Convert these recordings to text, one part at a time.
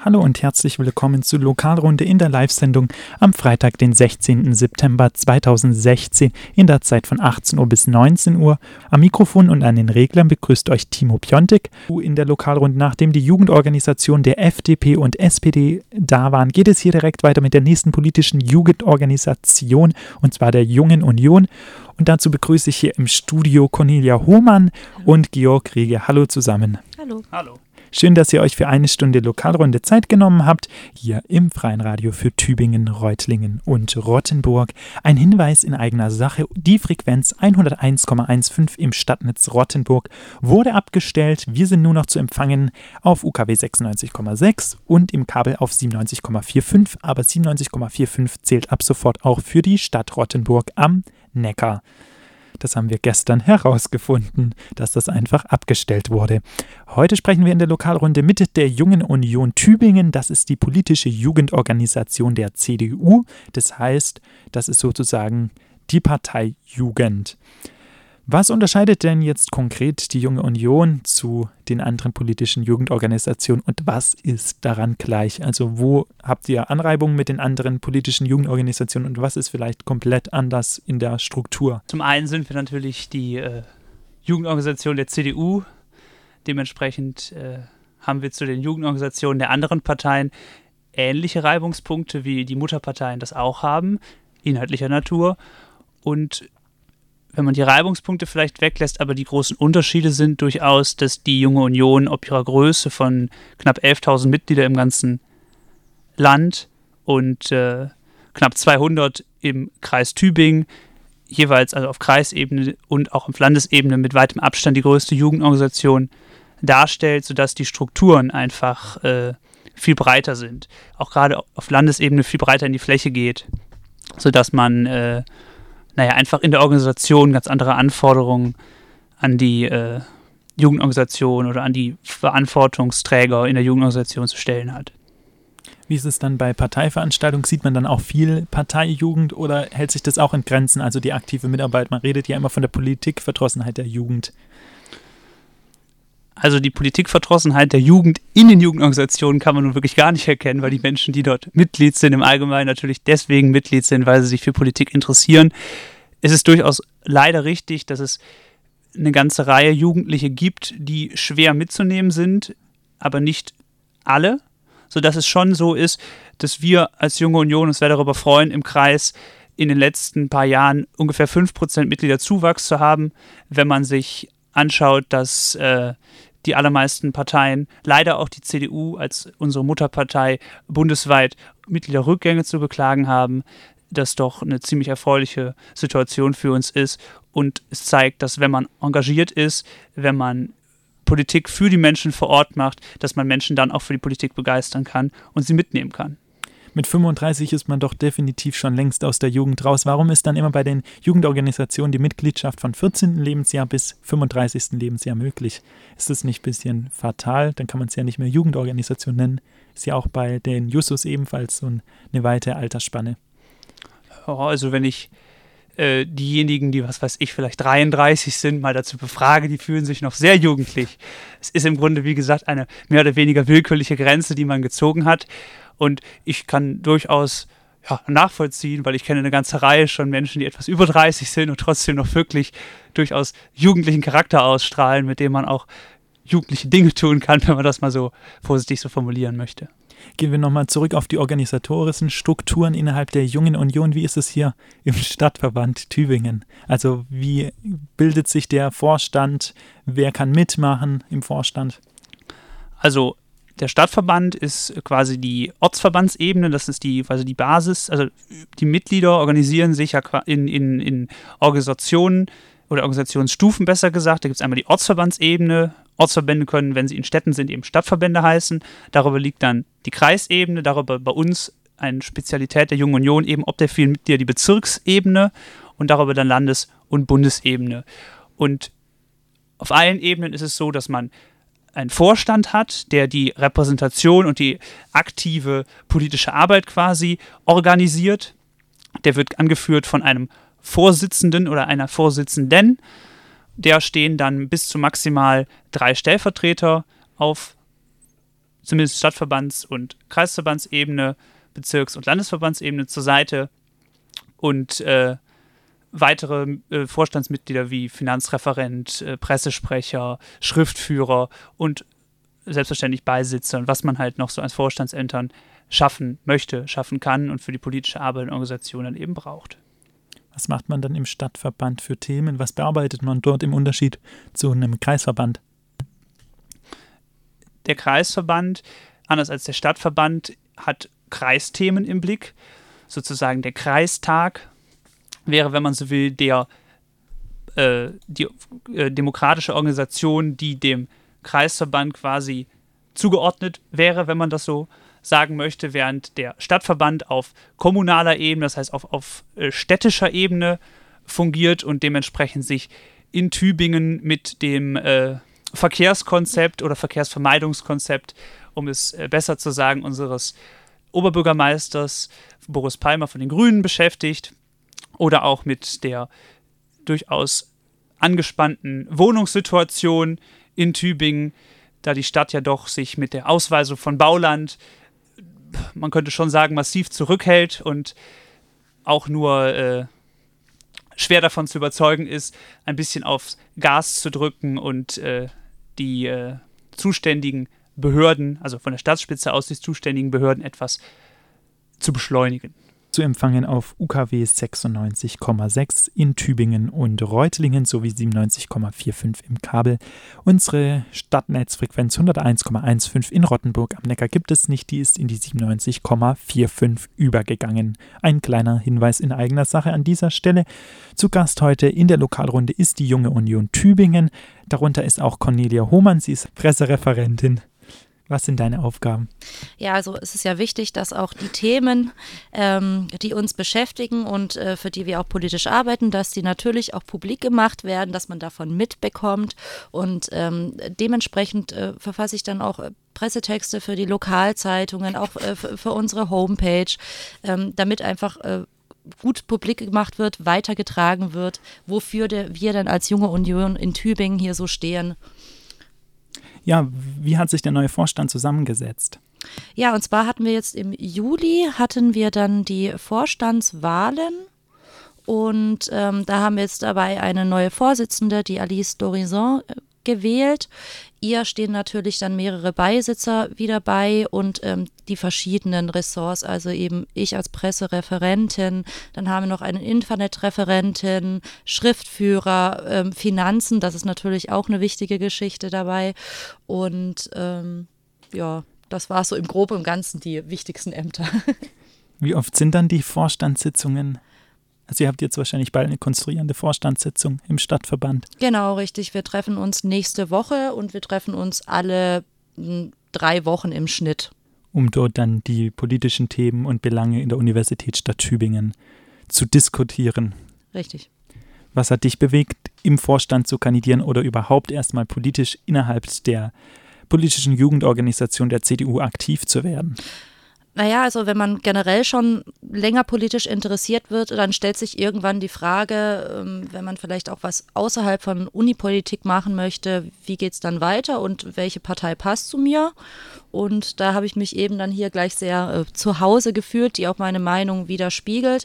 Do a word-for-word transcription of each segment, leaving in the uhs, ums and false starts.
Hallo und herzlich willkommen zur Lokalrunde in der Live-Sendung am Freitag, den sechzehnten September zweitausendsechzehn in der Zeit von achtzehn Uhr bis neunzehn Uhr. Am Mikrofon und an den Reglern begrüßt euch Timo Piontek. In der Lokalrunde, nachdem die Jugendorganisation der F D P und S P D da waren, geht es hier direkt weiter mit der nächsten politischen Jugendorganisation, und zwar der Jungen Union. Und dazu begrüße ich hier im Studio Cornelia Hohmann und Georg Rege. Hallo zusammen. Hallo. Hallo. Schön, dass ihr euch für eine Stunde Lokalrunde Zeit genommen habt, hier im Freien Radio für Tübingen, Reutlingen und Rottenburg. Ein Hinweis in eigener Sache: Die Frequenz hunderteins Komma fünfzehn im Stadtnetz Rottenburg wurde abgestellt. Wir sind nur noch zu empfangen auf U K W sechsundneunzig Komma sechs und im Kabel auf siebenundneunzig Komma fünfundvierzig, aber siebenundneunzig Komma fünfundvierzig zählt ab sofort auch für die Stadt Rottenburg am Neckar. Das haben wir gestern herausgefunden, dass das einfach abgestellt wurde. Heute sprechen wir in der Lokalrunde mit der Jungen Union Tübingen. Das ist die politische Jugendorganisation der C D U. Das heißt, das ist sozusagen die Partei Jugend. Was unterscheidet denn jetzt konkret die Junge Union zu den anderen politischen Jugendorganisationen und was ist daran gleich? Also wo habt ihr Anreibungen mit den anderen politischen Jugendorganisationen und was ist vielleicht komplett anders in der Struktur? Zum einen sind wir natürlich die äh, Jugendorganisation der C D U. Dementsprechend äh, haben wir zu den Jugendorganisationen der anderen Parteien ähnliche Reibungspunkte, wie die Mutterparteien das auch haben, inhaltlicher Natur. Und wenn man die Reibungspunkte vielleicht weglässt, aber die großen Unterschiede sind durchaus, dass die Junge Union ob ihrer Größe von knapp elftausend Mitglieder im ganzen Land und äh, knapp zweihundert im Kreis Tübingen, jeweils also auf Kreisebene und auch auf Landesebene mit weitem Abstand die größte Jugendorganisation darstellt, sodass die Strukturen einfach äh, viel breiter sind. Auch gerade auf Landesebene viel breiter in die Fläche geht, sodass man äh, naja, einfach in der Organisation ganz andere Anforderungen an die äh, Jugendorganisation oder an die Verantwortungsträger in der Jugendorganisation zu stellen hat. Wie ist es dann bei Parteiveranstaltungen? Sieht man dann auch viel Parteijugend oder hält sich das auch in Grenzen, also die aktive Mitarbeit? Man redet ja immer von der Politikverdrossenheit der Jugend. Also die Politikverdrossenheit der Jugend in den Jugendorganisationen kann man nun wirklich gar nicht erkennen, weil die Menschen, die dort Mitglied sind, im Allgemeinen natürlich deswegen Mitglied sind, weil sie sich für Politik interessieren. Es ist durchaus leider richtig, dass es eine ganze Reihe Jugendliche gibt, die schwer mitzunehmen sind, aber nicht alle, sodass es schon so ist, dass wir als Junge Union uns sehr darüber freuen, im Kreis in den letzten paar Jahren ungefähr fünf Prozent Mitgliederzuwachs zu haben, wenn man sich anschaut, dass äh, die allermeisten Parteien, leider auch die C D U als unsere Mutterpartei, bundesweit Mitgliederrückgänge zu beklagen haben, das doch eine ziemlich erfreuliche Situation für uns ist. Und es zeigt, dass wenn man engagiert ist, wenn man Politik für die Menschen vor Ort macht, dass man Menschen dann auch für die Politik begeistern kann und sie mitnehmen kann. Mit fünfunddreißig ist man doch definitiv schon längst aus der Jugend raus. Warum ist dann immer bei den Jugendorganisationen die Mitgliedschaft von vierzehnten Lebensjahr bis fünfunddreißigsten Lebensjahr möglich? Ist das nicht ein bisschen fatal? Dann kann man es ja nicht mehr Jugendorganisation nennen. Ist ja auch bei den Jusos ebenfalls so eine weite Altersspanne. Also wenn ich äh, diejenigen, die, was weiß ich, vielleicht dreiunddreißig sind, mal dazu befrage, die fühlen sich noch sehr jugendlich. Es ist im Grunde, wie gesagt, eine mehr oder weniger willkürliche Grenze, die man gezogen hat. Und ich kann durchaus ja, nachvollziehen, weil ich kenne eine ganze Reihe schon Menschen, die etwas über dreißig sind und trotzdem noch wirklich durchaus jugendlichen Charakter ausstrahlen, mit dem man auch jugendliche Dinge tun kann, wenn man das mal so vorsichtig so formulieren möchte. Gehen wir nochmal zurück auf die organisatorischen Strukturen innerhalb der Jungen Union. Wie ist es hier im Stadtverband Tübingen? Also wie bildet sich der Vorstand? Wer kann mitmachen im Vorstand? Also der Stadtverband ist quasi die Ortsverbandsebene, das ist die, also die Basis, also die Mitglieder organisieren sich ja in, in, in Organisationen oder Organisationsstufen besser gesagt. Da gibt es einmal die Ortsverbandsebene. Ortsverbände können, wenn sie in Städten sind, eben Stadtverbände heißen. Darüber liegt dann die Kreisebene, darüber bei uns eine Spezialität der Jungen Union, eben ob der vielen Mitglieder die Bezirksebene und darüber dann Landes- und Bundesebene. Und auf allen Ebenen ist es so, dass man einen Vorstand hat, der die Repräsentation und die aktive politische Arbeit quasi organisiert. Der wird angeführt von einem Vorsitzenden oder einer Vorsitzenden. Der stehen dann bis zu maximal drei Stellvertreter auf zumindest Stadtverbands- und Kreisverbandsebene, Bezirks- und Landesverbandsebene zur Seite und äh, weitere äh, Vorstandsmitglieder wie Finanzreferent, äh, Pressesprecher, Schriftführer und selbstverständlich Beisitzer und was man halt noch so als Vorstandsämtern schaffen möchte, schaffen kann und für die politische Arbeit in Organisationen eben braucht. Was macht man dann im Stadtverband für Themen? Was bearbeitet man dort im Unterschied zu einem Kreisverband? Der Kreisverband, anders als der Stadtverband, hat Kreisthemen im Blick. Sozusagen der Kreistag wäre, wenn man so will, der, äh, die äh, demokratische Organisation, die dem Kreisverband quasi zugeordnet wäre, wenn man das so sagen möchte, während der Stadtverband auf kommunaler Ebene, das heißt auf, auf äh, städtischer Ebene fungiert und dementsprechend sich in Tübingen mit dem äh, Verkehrskonzept oder Verkehrsvermeidungskonzept, um es äh, besser zu sagen, unseres Oberbürgermeisters Boris Palmer von den Grünen beschäftigt oder auch mit der durchaus angespannten Wohnungssituation in Tübingen, da die Stadt ja doch sich mit der Ausweisung von Bauland, man könnte schon sagen, massiv zurückhält und auch nur äh, schwer davon zu überzeugen ist, ein bisschen aufs Gas zu drücken und äh, die äh, zuständigen Behörden, also von der Staatsspitze aus die zuständigen Behörden etwas zu beschleunigen. Zu empfangen auf U K W sechsundneunzig Komma sechs in Tübingen und Reutlingen sowie siebenundneunzig Komma fünfundvierzig im Kabel. Unsere Stadtnetzfrequenz hunderteins Komma fünfzehn in Rottenburg am Neckar gibt es nicht, die ist in die siebenundneunzig Komma fünfundvierzig übergegangen. Ein kleiner Hinweis in eigener Sache an dieser Stelle. Zu Gast heute in der Lokalrunde ist die Junge Union Tübingen. Darunter ist auch Cornelia Hohmann, sie ist Pressereferentin. Was sind deine Aufgaben? Ja, also es ist ja wichtig, dass auch die Themen, ähm, die uns beschäftigen und äh, für die wir auch politisch arbeiten, dass die natürlich auch publik gemacht werden, dass man davon mitbekommt und ähm, dementsprechend äh, verfasse ich dann auch äh, Pressetexte für die Lokalzeitungen, auch äh, für, für unsere Homepage, ähm, damit einfach äh, gut publik gemacht wird, weitergetragen wird, wofür der, wir dann als Junge Union in Tübingen hier so stehen. Ja, wie hat sich der neue Vorstand zusammengesetzt? Ja, und zwar hatten wir jetzt im Juli, hatten wir dann die Vorstandswahlen und ähm, da haben wir jetzt dabei eine neue Vorsitzende, die Alice Dorison, gewählt. Ihr stehen natürlich dann mehrere Beisitzer wieder bei und ähm, die verschiedenen Ressorts, also eben ich als Pressereferentin, dann haben wir noch eine Internetreferentin, Schriftführer, ähm, Finanzen, das ist natürlich auch eine wichtige Geschichte dabei und ähm, ja, das war so im Groben und Ganzen die wichtigsten Ämter. Wie oft sind dann die Vorstandssitzungen? Also ihr habt jetzt wahrscheinlich bald eine konstruierende Vorstandssitzung im Stadtverband. Genau, richtig. Wir treffen uns nächste Woche und wir treffen uns alle m, drei Wochen im Schnitt. Um dort dann die politischen Themen und Belange in der Universitätsstadt Tübingen zu diskutieren. Richtig. Was hat dich bewegt, im Vorstand zu kandidieren oder überhaupt erstmal politisch innerhalb der politischen Jugendorganisation der C D U aktiv zu werden? Naja, also wenn man generell schon länger politisch interessiert wird, dann stellt sich irgendwann die Frage, wenn man vielleicht auch was außerhalb von Unipolitik machen möchte, wie geht es dann weiter und welche Partei passt zu mir? Und da habe ich mich eben dann hier gleich sehr äh, zu Hause gefühlt, die auch meine Meinung widerspiegelt.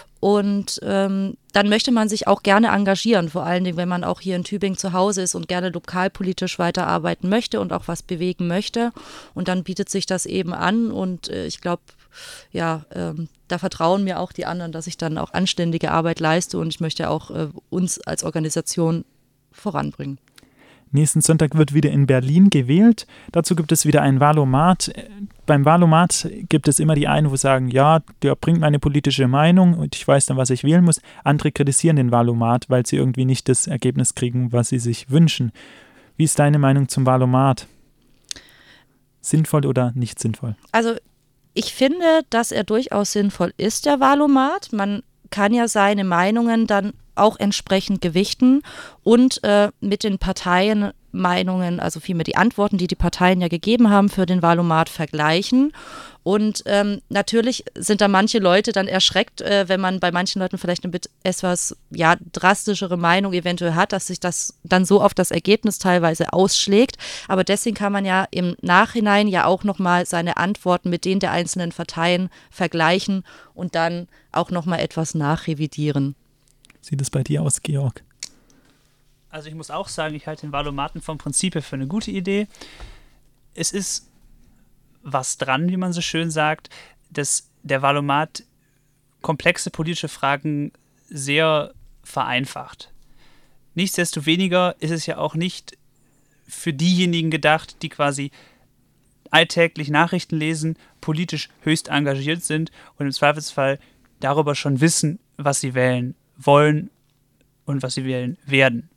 Und ähm, dann möchte man sich auch gerne engagieren, vor allen Dingen, wenn man auch hier in Tübingen zu Hause ist und gerne lokalpolitisch weiterarbeiten möchte und auch was bewegen möchte. Und dann bietet sich das eben an und äh, ich glaube, ja, ähm, da vertrauen mir auch die anderen, dass ich dann auch anständige Arbeit leiste und ich möchte auch äh, uns als Organisation voranbringen. Nächsten Sonntag wird wieder in Berlin gewählt. Dazu gibt es wieder ein Wahlomat. Beim Wahlomat gibt es immer die einen, wo sagen, ja, der bringt meine politische Meinung und ich weiß dann, was ich wählen muss. Andere kritisieren den Wahlomat, weil sie irgendwie nicht das Ergebnis kriegen, was sie sich wünschen. Wie ist deine Meinung zum Wahlomat? Sinnvoll oder nicht sinnvoll? Also ich finde, dass er durchaus sinnvoll ist, der Wahlomat. Man kann ja seine Meinungen dann auch entsprechend gewichten und äh, mit den Parteien Meinungen, also vielmehr die Antworten, die die Parteien ja gegeben haben für den Wahlomat, vergleichen. Und ähm, natürlich sind da manche Leute dann erschreckt, äh, wenn man bei manchen Leuten vielleicht eine etwas ja, drastischere Meinung eventuell hat, dass sich das dann so auf das Ergebnis teilweise ausschlägt. Aber deswegen kann man ja im Nachhinein ja auch nochmal seine Antworten mit denen der einzelnen Parteien vergleichen und dann auch nochmal etwas nachrevidieren. Sieht es bei dir aus, Georg? Also ich muss auch sagen, ich halte den Wahlomaten vom Prinzip her für eine gute Idee. Es ist was dran, wie man so schön sagt, dass der Wahlomat komplexe politische Fragen sehr vereinfacht. Nichtsdestoweniger ist es ja auch nicht für diejenigen gedacht, die quasi alltäglich Nachrichten lesen, politisch höchst engagiert sind und im Zweifelsfall darüber schon wissen, was sie wählen wollen und was sie wählen werden.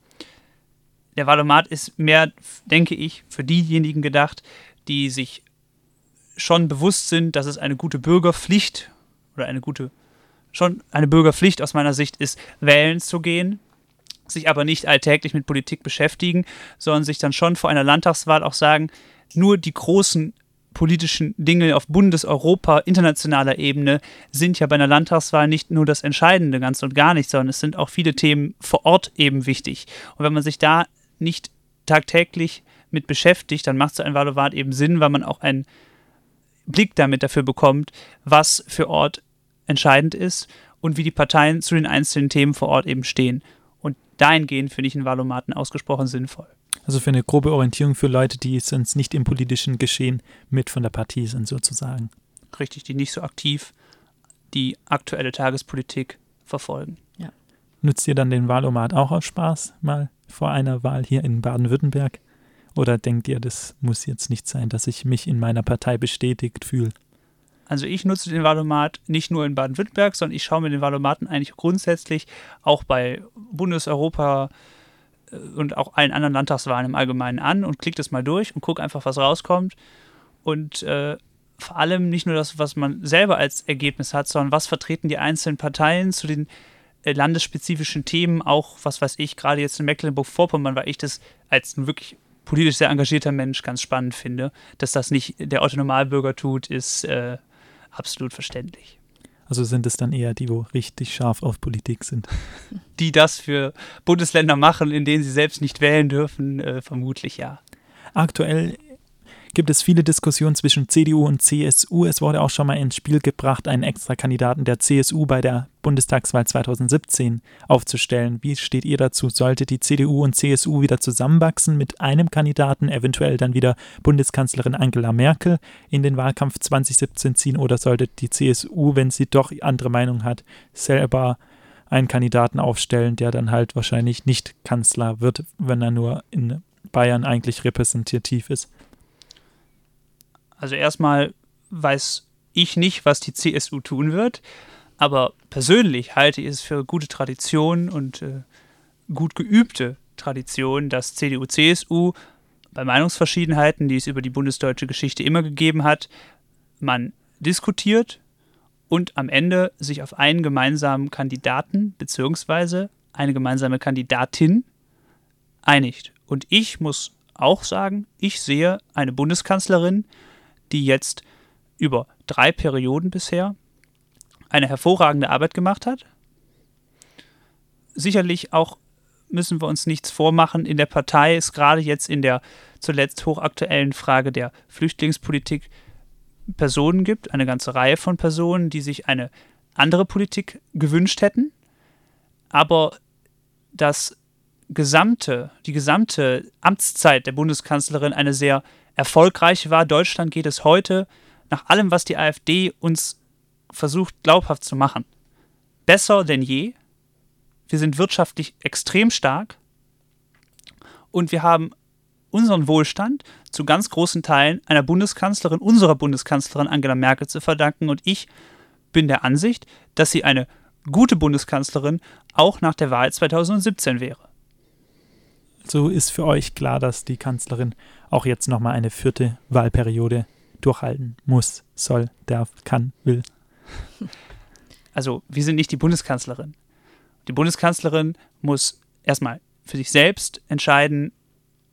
Der Wahlomat ist mehr, denke ich, für diejenigen gedacht, die sich schon bewusst sind, dass es eine gute Bürgerpflicht oder eine gute, schon eine Bürgerpflicht aus meiner Sicht ist, wählen zu gehen, sich aber nicht alltäglich mit Politik beschäftigen, sondern sich dann schon vor einer Landtagswahl auch sagen, nur die großen politischen Dinge auf Bundes-, Europa-, internationaler Ebene sind ja bei einer Landtagswahl nicht nur das Entscheidende, ganz und gar nicht, sondern es sind auch viele Themen vor Ort eben wichtig. Und wenn man sich da nicht tagtäglich mit beschäftigt, dann macht so ein Wahlomat eben Sinn, weil man auch einen Blick damit dafür bekommt, was für Ort entscheidend ist und wie die Parteien zu den einzelnen Themen vor Ort eben stehen. Und dahingehend finde ich einen Wahlomaten ausgesprochen sinnvoll. Also für eine grobe Orientierung für Leute, die sonst nicht im politischen Geschehen mit von der Partie sind sozusagen. Richtig, die nicht so aktiv die aktuelle Tagespolitik verfolgen. Ja. Nutzt ihr dann den Wahlomat auch aus Spaß mal vor einer Wahl hier in Baden-Württemberg? Oder denkt ihr, das muss jetzt nicht sein, dass ich mich in meiner Partei bestätigt fühle? Also ich nutze den Wahlomat nicht nur in Baden-Württemberg, sondern ich schaue mir den Wahlomaten eigentlich grundsätzlich auch bei Bundes-, Europa- und auch allen anderen Landtagswahlen im Allgemeinen an und klicke das mal durch und gucke einfach, was rauskommt. Und äh, vor allem nicht nur das, was man selber als Ergebnis hat, sondern was vertreten die einzelnen Parteien zu den äh, landesspezifischen Themen, auch was weiß ich, gerade jetzt in Mecklenburg-Vorpommern, weil ich das als wirklich politisch sehr engagierter Mensch ganz spannend finde. Dass das nicht der Otto-Normalbürger tut, ist äh, absolut verständlich. Also sind es dann eher die, wo richtig scharf auf Politik sind? Die das für Bundesländer machen, in denen sie selbst nicht wählen dürfen, äh, vermutlich ja. Aktuell gibt es viele Diskussionen zwischen C D U und C S U. Es wurde auch schon mal ins Spiel gebracht, einen Extrakandidaten der C S U bei der Bundestagswahl zweitausendsiebzehn aufzustellen. Wie steht ihr dazu? Sollte die C D U und C S U wieder zusammenwachsen mit einem Kandidaten, eventuell dann wieder Bundeskanzlerin Angela Merkel in den Wahlkampf zweitausendsiebzehn ziehen, oder sollte die C S U, wenn sie doch andere Meinung hat, selber einen Kandidaten aufstellen, der dann halt wahrscheinlich nicht Kanzler wird, wenn er nur in Bayern eigentlich repräsentativ ist? Also erstmal weiß ich nicht, was die C S U tun wird, aber persönlich halte ich es für gute Tradition und äh, gut geübte Tradition, dass C D U, C S U bei Meinungsverschiedenheiten, die es über die bundesdeutsche Geschichte immer gegeben hat, man diskutiert und am Ende sich auf einen gemeinsamen Kandidaten bzw. eine gemeinsame Kandidatin einigt. Und ich muss auch sagen, ich sehe eine Bundeskanzlerin, die jetzt über drei Perioden bisher eine hervorragende Arbeit gemacht hat. Sicherlich auch müssen wir uns nichts vormachen, in der Partei ist gerade jetzt in der zuletzt hochaktuellen Frage der Flüchtlingspolitik Personen gibt, eine ganze Reihe von Personen, die sich eine andere Politik gewünscht hätten. Aber das gesamte, die gesamte Amtszeit der Bundeskanzlerin eine sehr erfolgreich war. Deutschland geht es heute, nach allem, was die AfD uns versucht glaubhaft zu machen, besser denn je. Wir sind wirtschaftlich extrem stark und wir haben unseren Wohlstand zu ganz großen Teilen einer Bundeskanzlerin, unserer Bundeskanzlerin Angela Merkel zu verdanken. Und ich bin der Ansicht, dass sie eine gute Bundeskanzlerin auch nach der Wahl zweitausendsiebzehn wäre. So ist für euch klar, dass die Kanzlerin auch jetzt nochmal eine vierte Wahlperiode durchhalten muss, soll, darf, kann, will. Also wir sind nicht die Bundeskanzlerin. Die Bundeskanzlerin muss erstmal für sich selbst entscheiden,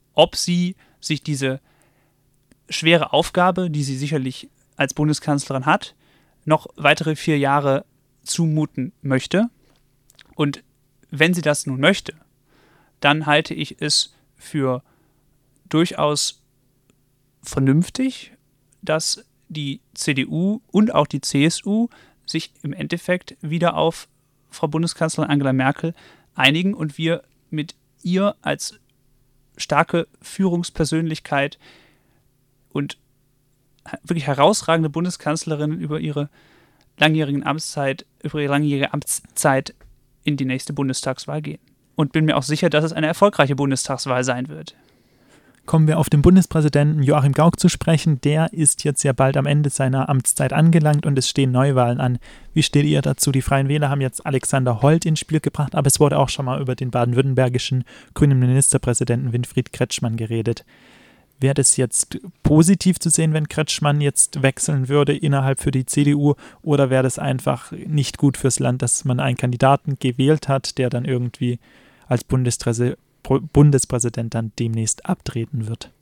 ob sie sich diese schwere Aufgabe, die sie sicherlich als Bundeskanzlerin hat, noch weitere vier Jahre zumuten möchte. Und wenn sie das nun möchte, dann halte ich es für durchaus vernünftig, dass die C D U und auch die C S U sich im Endeffekt wieder auf Frau Bundeskanzlerin Angela Merkel einigen und wir mit ihr als starke Führungspersönlichkeit und wirklich herausragende Bundeskanzlerin über ihre langjährigen Amtszeit, über ihre langjährige Amtszeit in die nächste Bundestagswahl gehen. Und bin mir auch sicher, dass es eine erfolgreiche Bundestagswahl sein wird. Kommen wir auf den Bundespräsidenten Joachim Gauck zu sprechen. Der ist jetzt ja bald am Ende seiner Amtszeit angelangt und es stehen Neuwahlen an. Wie steht ihr dazu? Die Freien Wähler haben jetzt Alexander Holt ins Spiel gebracht, aber es wurde auch schon mal über den baden-württembergischen grünen Ministerpräsidenten Winfried Kretschmann geredet. Wäre das jetzt positiv zu sehen, wenn Kretschmann jetzt wechseln würde innerhalb für die C D U, oder wäre das einfach nicht gut fürs Land, dass man einen Kandidaten gewählt hat, der dann irgendwie als Bundespresse, Bundespräsident dann demnächst abtreten wird?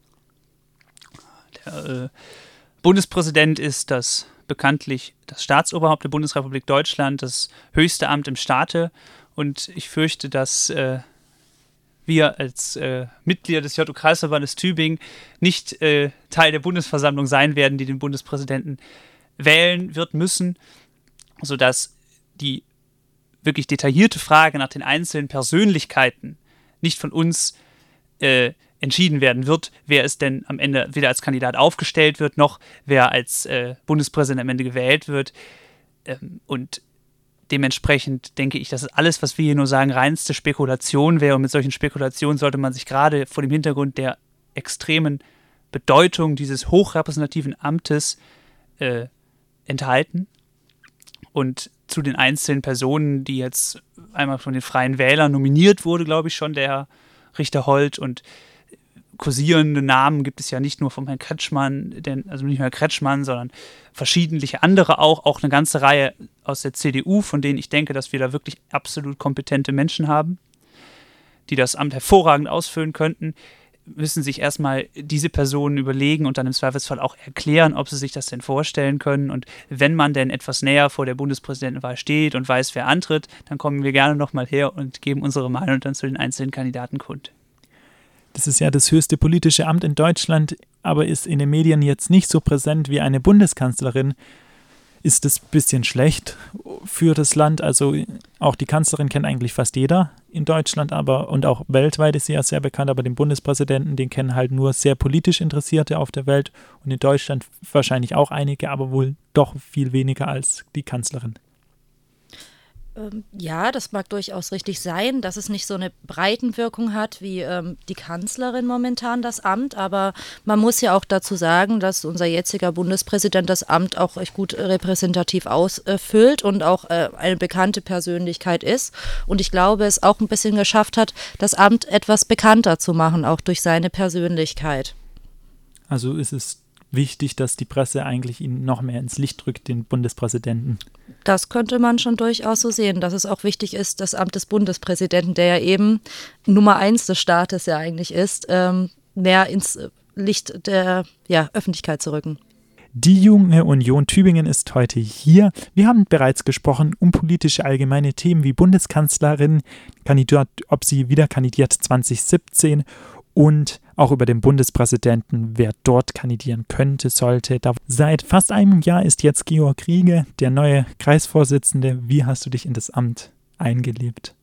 Der äh, Bundespräsident ist das bekanntlich das Staatsoberhaupt der Bundesrepublik Deutschland, das höchste Amt im Staate, und ich fürchte, dass äh, wir als äh, Mitglieder des J U-Kreisverbandes Tübingen nicht äh, Teil der Bundesversammlung sein werden, die den Bundespräsidenten wählen wird müssen, sodass die wirklich detaillierte Frage nach den einzelnen Persönlichkeiten nicht von uns äh, entschieden werden wird, wer es denn am Ende weder als Kandidat aufgestellt wird, noch wer als äh, Bundespräsident am Ende gewählt wird. Ähm, und dementsprechend denke ich, dass alles, was wir hier nur sagen, reinste Spekulation wäre. Und mit solchen Spekulationen sollte man sich gerade vor dem Hintergrund der extremen Bedeutung dieses hochrepräsentativen Amtes äh, enthalten. Und zu den einzelnen Personen, die jetzt einmal von den Freien Wählern nominiert wurde, glaube ich schon, der Herr Richter Holt, und kursierende Namen gibt es ja nicht nur vom Herrn Kretschmann, denn, also nicht nur Herr Kretschmann, sondern verschiedentliche andere auch, auch eine ganze Reihe aus der C D U, von denen ich denke, dass wir da wirklich absolut kompetente Menschen haben, die das Amt hervorragend ausfüllen könnten, müssen sich erstmal diese Personen überlegen und dann im Zweifelsfall auch erklären, ob sie sich das denn vorstellen können. Und wenn man denn etwas näher vor der Bundespräsidentenwahl steht und weiß, wer antritt, dann kommen wir gerne nochmal her und geben unsere Meinung dann zu den einzelnen Kandidaten kund. Das ist ja das höchste politische Amt in Deutschland, aber ist in den Medien jetzt nicht so präsent wie eine Bundeskanzlerin. Ist das ein bisschen schlecht für das Land? Also auch die Kanzlerin kennt eigentlich fast jeder in Deutschland, aber und auch weltweit ist sie ja sehr bekannt, aber den Bundespräsidenten, den kennen halt nur sehr politisch Interessierte auf der Welt und in Deutschland wahrscheinlich auch einige, aber wohl doch viel weniger als die Kanzlerin. Ähm, ja, das mag durchaus richtig sein, dass es nicht so eine Breitenwirkung hat wie ähm, die Kanzlerin momentan das Amt, aber man muss ja auch dazu sagen, dass unser jetziger Bundespräsident das Amt auch echt gut repräsentativ ausfüllt und auch äh, eine bekannte Persönlichkeit ist, und ich glaube, es auch ein bisschen geschafft hat, das Amt etwas bekannter zu machen, auch durch seine Persönlichkeit. Also ist es wichtig, dass die Presse eigentlich ihn noch mehr ins Licht rückt, den Bundespräsidenten. Das könnte man schon durchaus so sehen, dass es auch wichtig ist, das Amt des Bundespräsidenten, der ja eben Nummer eins des Staates ja eigentlich ist, ähm, mehr ins Licht der ja, Öffentlichkeit zu rücken. Die Junge Union Tübingen ist heute hier. Wir haben bereits gesprochen um politische allgemeine Themen wie Bundeskanzlerin, Kandidat, ob sie wieder kandidiert zwanzig siebzehn, und auch über den Bundespräsidenten, wer dort kandidieren könnte, sollte. Da seit fast einem Jahr ist jetzt Georg Riege der neue Kreisvorsitzende. Wie hast du dich in das Amt eingelebt?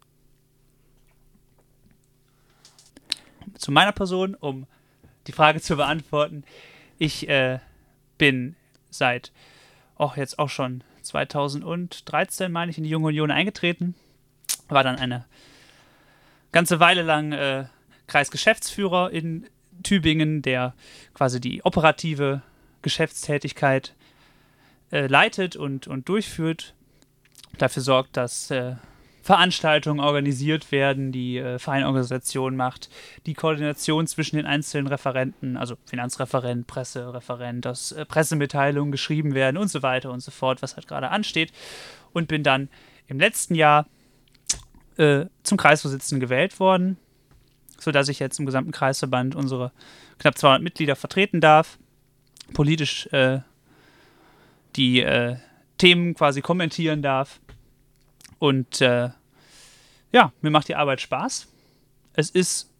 Zu meiner Person, um die Frage zu beantworten. Ich äh, bin seit oh, jetzt auch schon zweitausenddreizehn, meine ich, in die Junge Union eingetreten. War dann eine ganze Weile lang äh, Kreisgeschäftsführer in Tübingen, der quasi die operative Geschäftstätigkeit äh, leitet und, und durchführt, dafür sorgt, dass äh, Veranstaltungen organisiert werden, die äh, Vereinsorganisation macht, die Koordination zwischen den einzelnen Referenten, also Finanzreferent, Pressereferent, dass äh, Pressemitteilungen geschrieben werden und so weiter und so fort, was halt gerade ansteht, und bin dann im letzten Jahr äh, zum Kreisvorsitzenden gewählt worden. sodass ich jetzt im gesamten Kreisverband unsere knapp zweihundert Mitglieder vertreten darf, politisch äh, die äh, Themen quasi kommentieren darf. Und äh, ja, mir macht die Arbeit Spaß. Es ist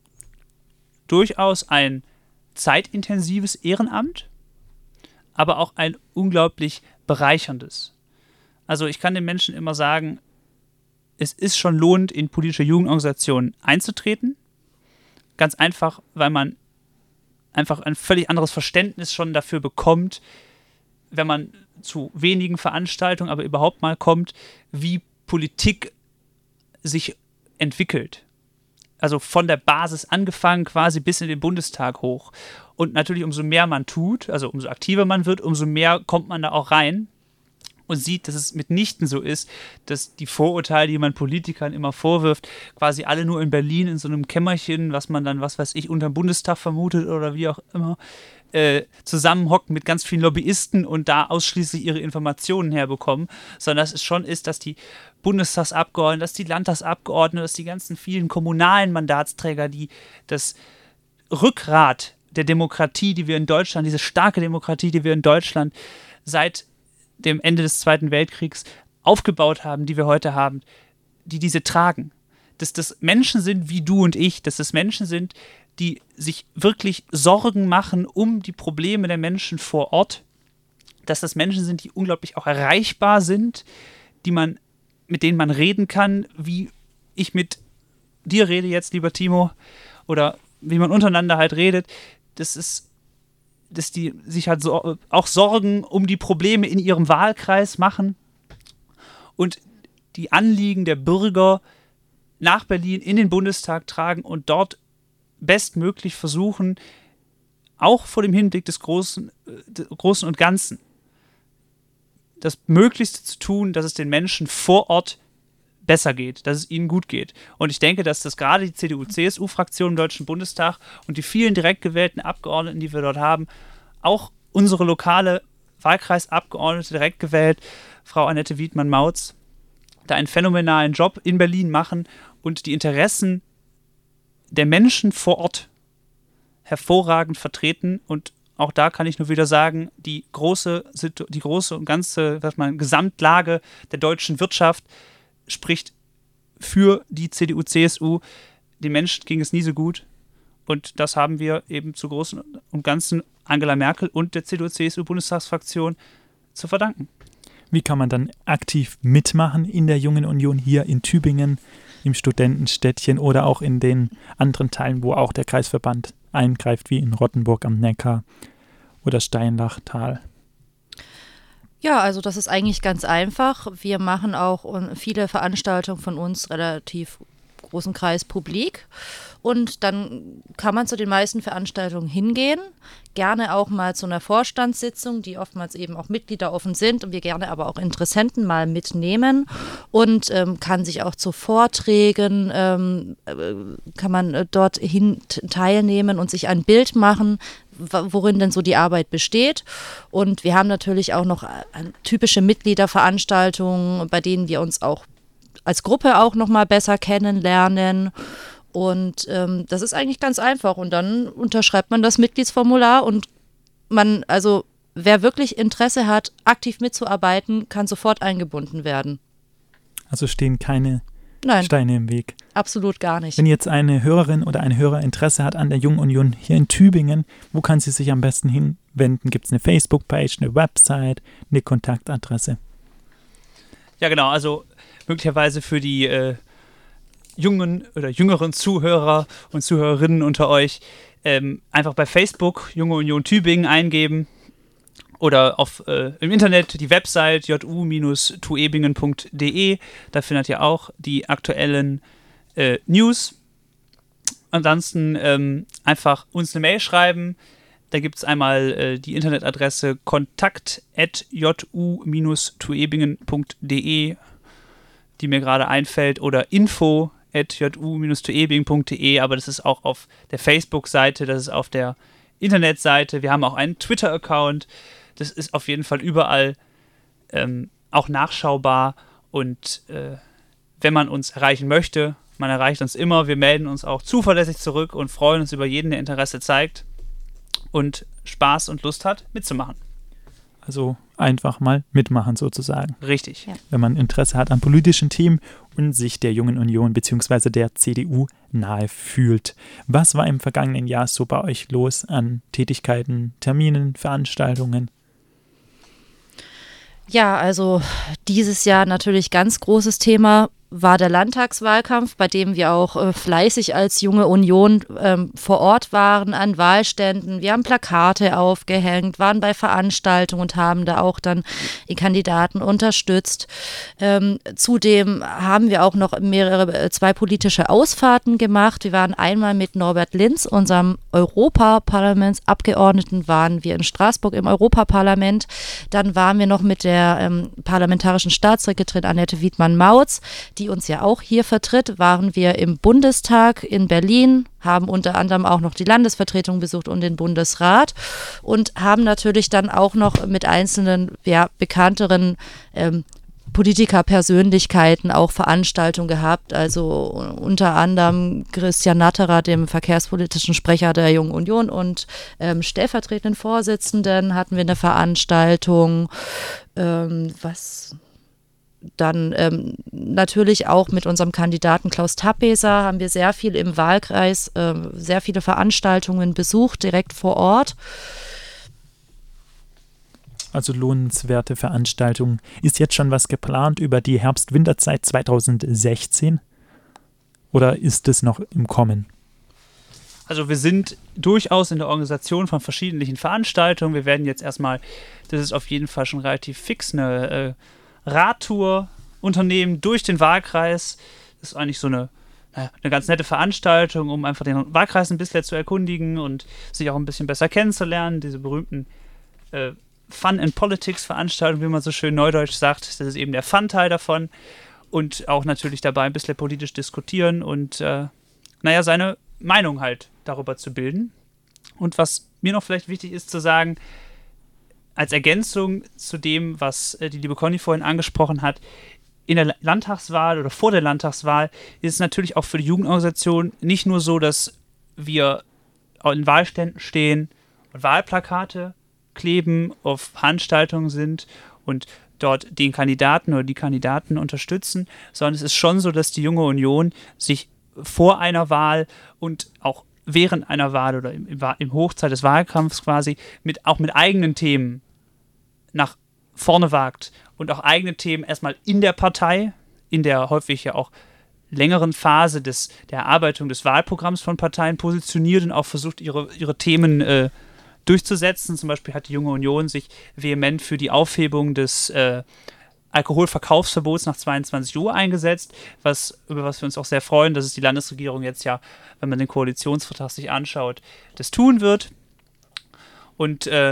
durchaus ein zeitintensives Ehrenamt, aber auch ein unglaublich bereicherndes. Also ich kann den Menschen immer sagen, es ist schon lohnend, in politische Jugendorganisationen einzutreten. Ganz einfach, weil man einfach ein völlig anderes Verständnis schon dafür bekommt, wenn man zu wenigen Veranstaltungen aber überhaupt mal kommt, wie Politik sich entwickelt. Also von der Basis angefangen quasi bis in den Bundestag hoch. Und natürlich umso mehr man tut, also umso aktiver man wird, umso mehr kommt man da auch rein und sieht, dass es mitnichten so ist, dass die Vorurteile, die man Politikern immer vorwirft, quasi alle nur in Berlin in so einem Kämmerchen, was man dann, was weiß ich, unterm Bundestag vermutet oder wie auch immer, äh, zusammenhocken mit ganz vielen Lobbyisten und da ausschließlich ihre Informationen herbekommen, sondern dass es schon ist, dass die Bundestagsabgeordneten, dass die Landtagsabgeordneten, dass die ganzen vielen kommunalen Mandatsträger, die das Rückgrat der Demokratie, die wir in Deutschland, diese starke Demokratie, die wir in Deutschland seit dem Ende des Zweiten Weltkriegs aufgebaut haben, die wir heute haben, die diese tragen. Dass das Menschen sind wie du und ich, dass das Menschen sind, die sich wirklich Sorgen machen um die Probleme der Menschen vor Ort, dass das Menschen sind, die unglaublich auch erreichbar sind, die man, mit denen man reden kann, wie ich mit dir rede jetzt, lieber Timo, oder wie man untereinander halt redet. Das ist dass die sich halt so, auch Sorgen um die Probleme in ihrem Wahlkreis machen und die Anliegen der Bürger nach Berlin in den Bundestag tragen und dort bestmöglich versuchen, auch vor dem Hinblick des Großen, des Großen und Ganzen, das Möglichste zu tun, dass es den Menschen vor Ort besser geht, dass es ihnen gut geht. Und ich denke, dass das gerade die C D U-C S U-Fraktion im Deutschen Bundestag und die vielen direkt gewählten Abgeordneten, die wir dort haben, auch unsere lokale Wahlkreisabgeordnete direkt gewählt, Frau Annette Wiedmann-Mautz, da einen phänomenalen Job in Berlin machen und die Interessen der Menschen vor Ort hervorragend vertreten. Und auch da kann ich nur wieder sagen, die große, die große und ganze, was man, Gesamtlage der deutschen Wirtschaft spricht für die C D U-C S U. Den Menschen ging es nie so gut. Und das haben wir eben zu Großen und Ganzen Angela Merkel und der C D U-C S U-Bundestagsfraktion zu verdanken. Wie kann man dann aktiv mitmachen in der Jungen Union hier in Tübingen, im Studentenstädtchen oder auch in den anderen Teilen, wo auch der Kreisverband eingreift, wie in Rottenburg am Neckar oder Steinlachtal? Ja, also das ist eigentlich ganz einfach. Wir machen auch viele Veranstaltungen von uns relativ großen Kreis publik und dann kann man zu den meisten Veranstaltungen hingehen, gerne auch mal zu einer Vorstandssitzung, die oftmals eben auch mitgliederoffen sind und wir gerne aber auch Interessenten mal mitnehmen und ähm, kann sich auch zu Vorträgen, ähm, kann man dort hin teilnehmen und sich ein Bild machen, worin denn so die Arbeit besteht. Und wir haben natürlich auch noch typische Mitgliederveranstaltungen, bei denen wir uns auch als Gruppe auch noch mal besser kennenlernen. Und ähm, das ist eigentlich ganz einfach. Und dann unterschreibt man das Mitgliedsformular und man, also wer wirklich Interesse hat, aktiv mitzuarbeiten, kann sofort eingebunden werden. Also stehen keine Nein, Steine im Weg. Absolut gar nicht. Wenn jetzt eine Hörerin oder ein Hörer Interesse hat an der Jungen Union hier in Tübingen, wo kann sie sich am besten hinwenden? Gibt es eine Facebook-Page, eine Website, eine Kontaktadresse? Ja, genau. Also möglicherweise für die äh, jungen oder jüngeren Zuhörer und Zuhörerinnen unter euch ähm, einfach bei Facebook Junge Union Tübingen eingeben oder auf, äh, im Internet die Website j u Bindestrich tuebingen punkt d e. Da findet ihr auch die aktuellen äh, News. Ansonsten ähm, einfach uns eine Mail schreiben. Da gibt es einmal äh, die Internetadresse kontakt at j u Bindestrich tuebingen punkt d e, die mir gerade einfällt, oder info at j u Bindestrich tuebingen punkt d e, aber das ist auch auf der Facebook-Seite, das ist auf der Internetseite. Wir haben auch einen Twitter-Account. Das ist auf jeden Fall überall ähm, auch nachschaubar. Und äh, wenn man uns erreichen möchte, Man erreicht uns immer, wir melden uns auch zuverlässig zurück und freuen uns über jeden, der Interesse zeigt und Spaß und Lust hat, mitzumachen. Also einfach mal mitmachen sozusagen. Richtig. Ja. Wenn man Interesse hat an politischen Themen und sich der Jungen Union bzw. der C D U nahe fühlt. Was war im vergangenen Jahr so bei euch los an Tätigkeiten, Terminen, Veranstaltungen? Ja, also dieses Jahr natürlich ganz großes Thema war der Landtagswahlkampf, bei dem wir auch äh, fleißig als Junge Union ähm, vor Ort waren an Wahlständen. Wir haben Plakate aufgehängt, waren bei Veranstaltungen und haben da auch dann die Kandidaten unterstützt. Ähm, zudem haben wir auch noch mehrere, äh, zwei politische Ausfahrten gemacht. Wir waren einmal mit Norbert Linz, unserem Europaparlamentsabgeordneten, waren wir in Straßburg im Europaparlament. Dann waren wir noch mit der ähm, parlamentarischen Staatssekretärin Annette Wiedmann-Mautz, die uns ja auch hier vertritt, waren wir im Bundestag in Berlin, haben unter anderem auch noch die Landesvertretung besucht und den Bundesrat und haben natürlich dann auch noch mit einzelnen, ja, bekannteren ähm, Politikerpersönlichkeiten auch Veranstaltungen gehabt, also unter anderem Christian Natterer, dem verkehrspolitischen Sprecher der Jungen Union und ähm, stellvertretenden Vorsitzenden, hatten wir eine Veranstaltung, ähm, was... Dann ähm, natürlich auch mit unserem Kandidaten Klaus Tappeser haben wir sehr viel im Wahlkreis, äh, sehr viele Veranstaltungen besucht, direkt vor Ort. Also lohnenswerte Veranstaltungen. Ist jetzt schon was geplant über die Herbst-Winterzeit zweitausendsechzehn? Oder ist es noch im Kommen? Also wir sind durchaus in der Organisation von verschiedenen Veranstaltungen. Wir werden jetzt erstmal, das ist auf jeden Fall schon relativ fix, eine äh, Radtour unternehmen durch den Wahlkreis. Das ist eigentlich so eine, naja, eine ganz nette Veranstaltung, um einfach den Wahlkreis ein bisschen zu erkundigen und sich auch ein bisschen besser kennenzulernen. Diese berühmten äh, Fun and Politics Veranstaltungen, wie man so schön neudeutsch sagt. Das ist eben der Fun-Teil davon. Und auch natürlich dabei ein bisschen politisch diskutieren und äh, naja, seine Meinung halt darüber zu bilden. Und was mir noch vielleicht wichtig ist zu sagen, als Ergänzung zu dem, was äh, die liebe Conny vorhin angesprochen hat, in der Landtagswahl oder vor der Landtagswahl ist es natürlich auch für die Jugendorganisation nicht nur so, dass wir in Wahlständen stehen und Wahlplakate kleben, auf Veranstaltungen sind und dort den Kandidaten oder die Kandidaten unterstützen, sondern es ist schon so, dass die Junge Union sich vor einer Wahl und auch während einer Wahl oder im, im Hochzeit des Wahlkampfs quasi mit, auch mit eigenen Themen nach vorne wagt und auch eigene Themen erstmal in der Partei, in der häufig ja auch längeren Phase des, der Erarbeitung des Wahlprogramms von Parteien positioniert und auch versucht, ihre, ihre Themen äh, durchzusetzen. Zum Beispiel hat die Junge Union sich vehement für die Aufhebung des äh, Alkoholverkaufsverbots nach zweiundzwanzig Uhr eingesetzt, was, über was wir uns auch sehr freuen, dass es die Landesregierung jetzt ja, wenn man den Koalitionsvertrag sich anschaut, das tun wird. Und äh,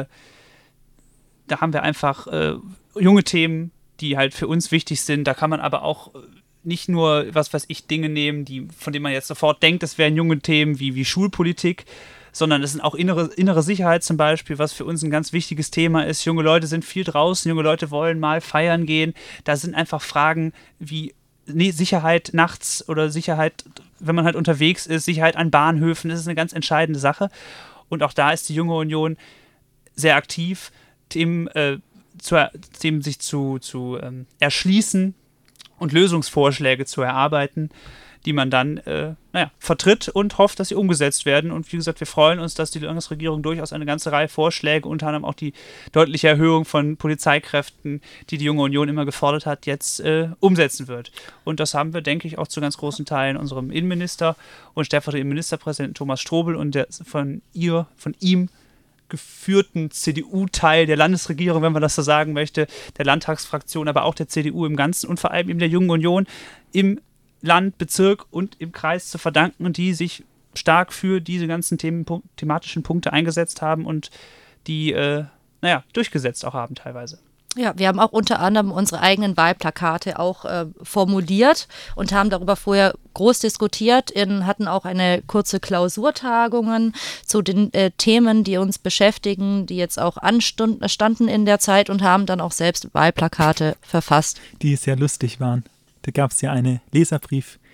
da haben wir einfach äh, junge Themen, die halt für uns wichtig sind. Da kann man aber auch nicht nur, was weiß ich, Dinge nehmen, die, von denen man jetzt sofort denkt, das wären junge Themen wie, wie Schulpolitik, sondern es sind auch innere, innere Sicherheit zum Beispiel, was für uns ein ganz wichtiges Thema ist. Junge Leute sind viel draußen, junge Leute wollen mal feiern gehen. Da sind einfach Fragen wie nee, Sicherheit nachts oder Sicherheit, wenn man halt unterwegs ist, Sicherheit an Bahnhöfen, das ist eine ganz entscheidende Sache. Und auch da ist die Junge Union sehr aktiv, Themen, äh, zu, Themen sich zu, zu ähm, erschließen und Lösungsvorschläge zu erarbeiten, die man dann äh, naja, vertritt und hofft, dass sie umgesetzt werden. Und wie gesagt, wir freuen uns, dass die Landesregierung durchaus eine ganze Reihe Vorschläge, unter anderem auch die deutliche Erhöhung von Polizeikräften, die die Junge Union immer gefordert hat, jetzt äh, umsetzen wird. Und das haben wir, denke ich, auch zu ganz großen Teilen unserem Innenminister und stellvertretenden Ministerpräsidenten Thomas Strobel und der von ihr, von ihm geführten C D U-Teil der Landesregierung, wenn man das so sagen möchte, der Landtagsfraktion, aber auch der C D U im Ganzen und vor allem eben der Jungen Union im Land, Bezirk und im Kreis zu verdanken und die sich stark für diese ganzen Themen, thematischen Punkte eingesetzt haben und die, äh, naja, durchgesetzt auch haben teilweise. Ja, wir haben auch unter anderem unsere eigenen Wahlplakate auch äh, formuliert und haben darüber vorher groß diskutiert, in, hatten auch eine kurze Klausurtagungen zu den äh, Themen, die uns beschäftigen, die jetzt auch anstanden in der Zeit und haben dann auch selbst Wahlplakate verfasst. Die sehr lustig waren. Da gab es ja eine Leserbrief,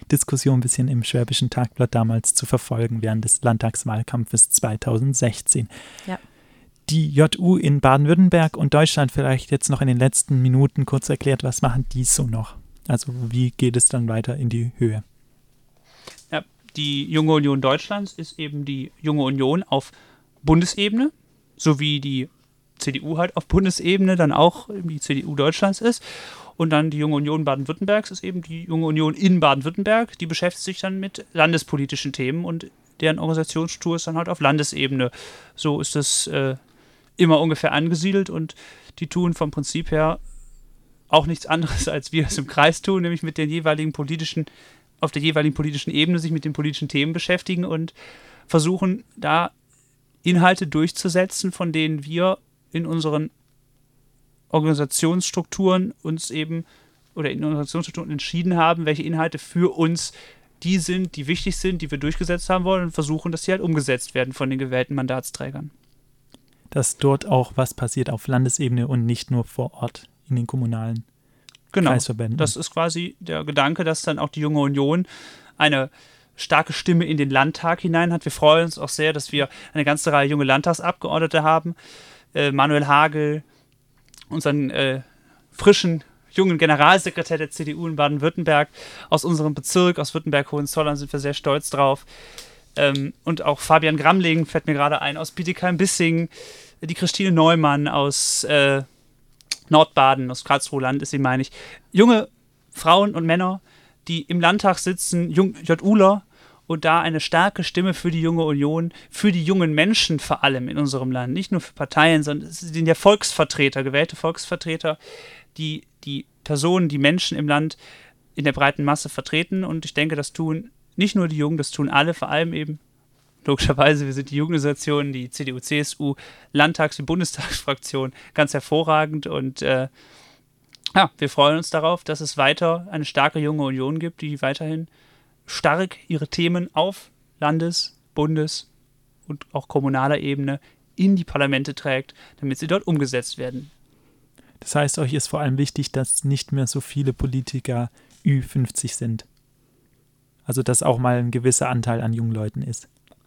Diskussion ein bisschen im Schwäbischen Tagblatt damals zu verfolgen während des Landtagswahlkampfes zweitausendsechzehn. Ja. Die J U in Baden-Württemberg und Deutschland vielleicht jetzt noch in den letzten Minuten kurz erklärt, was machen die so noch? Also wie geht es dann weiter in die Höhe? Ja, die Junge Union Deutschlands ist eben die Junge Union auf Bundesebene, so wie die C D U halt auf Bundesebene dann auch die C D U Deutschlands ist. Und dann die Junge Union Baden-Württembergs ist eben die Junge Union in Baden-Württemberg. Die beschäftigt sich dann mit landespolitischen Themen und deren Organisationsstruktur ist dann halt auf Landesebene. So ist es äh, immer ungefähr angesiedelt und die tun vom Prinzip her auch nichts anderes, als wir es im Kreis tun, nämlich mit den jeweiligen politischen, auf der jeweiligen politischen Ebene sich mit den politischen Themen beschäftigen und versuchen da Inhalte durchzusetzen, von denen wir in unseren Organisationsstrukturen uns eben oder in Organisationsstrukturen entschieden haben, welche Inhalte für uns die sind, die wichtig sind, die wir durchgesetzt haben wollen und versuchen, dass sie halt umgesetzt werden von den gewählten Mandatsträgern. Dass dort auch was passiert auf Landesebene und nicht nur vor Ort in den kommunalen genau, Kreisverbänden. Das ist quasi der Gedanke, dass dann auch die Junge Union eine starke Stimme in den Landtag hinein hat. Wir freuen uns auch sehr, dass wir eine ganze Reihe junge Landtagsabgeordnete haben. Äh, Manuel Hagel, unseren äh, frischen, jungen Generalsekretär der C D U in Baden-Württemberg, aus unserem Bezirk, aus Württemberg-Hohenzollern, sind wir sehr stolz drauf. Ähm, und auch Fabian Gramling fällt mir gerade ein, aus Bietigheim-Bissingen, die Christine Neumann aus äh, Nordbaden, aus Karlsruhe-Land ist sie, meine ich. Junge Frauen und Männer, die im Landtag sitzen, JUler, und da eine starke Stimme für die Junge Union, für die jungen Menschen vor allem in unserem Land, nicht nur für Parteien, sondern es sind ja Volksvertreter, gewählte Volksvertreter, die die Personen, die Menschen im Land in der breiten Masse vertreten. Und ich denke, das tun nicht nur die Jungen, das tun alle, vor allem eben, logischerweise, wir sind die Jugendorganisation, die C D U, C S U, Landtags- und Bundestagsfraktion, ganz hervorragend. Und äh, ja, wir freuen uns darauf, dass es weiter eine starke Junge Union gibt, die weiterhin stark ihre Themen auf Landes-, Bundes- und auch kommunaler Ebene in die Parlamente trägt, damit sie dort umgesetzt werden. Das heißt, euch ist vor allem wichtig, dass nicht mehr so viele Politiker Ü fünfzig sind. Also dass auch mal ein gewisser Anteil an jungen Leuten ist.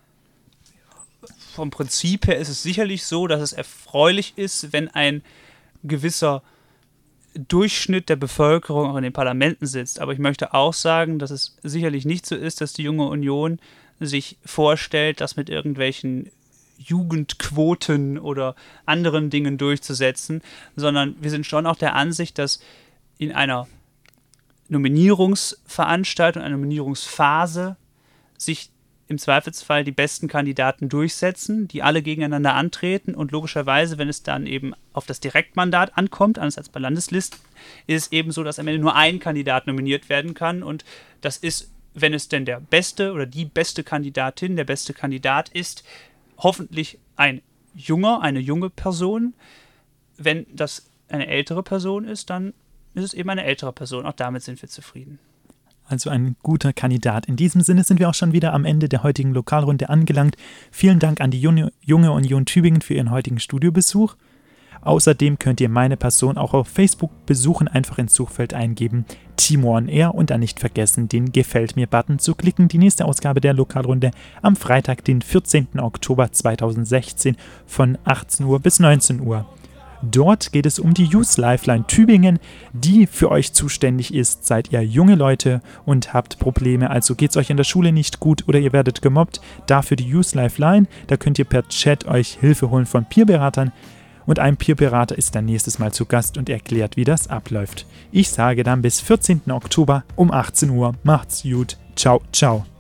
Vom Prinzip her ist es sicherlich so, dass es erfreulich ist, wenn ein gewisser Durchschnitt der Bevölkerung auch in den Parlamenten sitzt. Aber ich möchte auch sagen, dass es sicherlich nicht so ist, dass die Junge Union sich vorstellt, das mit irgendwelchen Jugendquoten oder anderen Dingen durchzusetzen, sondern wir sind schon auch der Ansicht, dass in einer Nominierungsveranstaltung, einer Nominierungsphase sich im Zweifelsfall die besten Kandidaten durchsetzen, die alle gegeneinander antreten und logischerweise, wenn es dann eben auf das Direktmandat ankommt, anders als bei Landeslisten, ist es eben so, dass am Ende nur ein Kandidat nominiert werden kann und das ist, wenn es denn der beste oder die beste Kandidatin, der beste Kandidat ist, hoffentlich ein junger, eine junge Person. Wenn das eine ältere Person ist, dann ist es eben eine ältere Person. Auch damit sind wir zufrieden. Also ein guter Kandidat. In diesem Sinne sind wir auch schon wieder am Ende der heutigen Lokalrunde angelangt. Vielen Dank an die Junge, Junge Union Tübingen für ihren heutigen Studiobesuch. Außerdem könnt ihr meine Person auch auf Facebook besuchen, einfach ins Suchfeld eingeben, Timo on Air und dann nicht vergessen, den Gefällt mir-Button zu klicken. Die nächste Ausgabe der Lokalrunde am Freitag, den vierzehnten Oktober zweitausendsechzehn von achtzehn Uhr bis neunzehn Uhr. Dort geht es um die Youth Lifeline Tübingen, die für euch zuständig ist. Seid ihr junge Leute und habt Probleme, also geht es euch in der Schule nicht gut oder ihr werdet gemobbt, dafür die Youth Lifeline. Da könnt ihr per Chat euch Hilfe holen von Peerberatern. Und ein Peerberater ist dann nächstes Mal zu Gast und erklärt, wie das abläuft. Ich sage dann bis vierzehnten Oktober um achtzehn Uhr. Macht's gut. Ciao, ciao.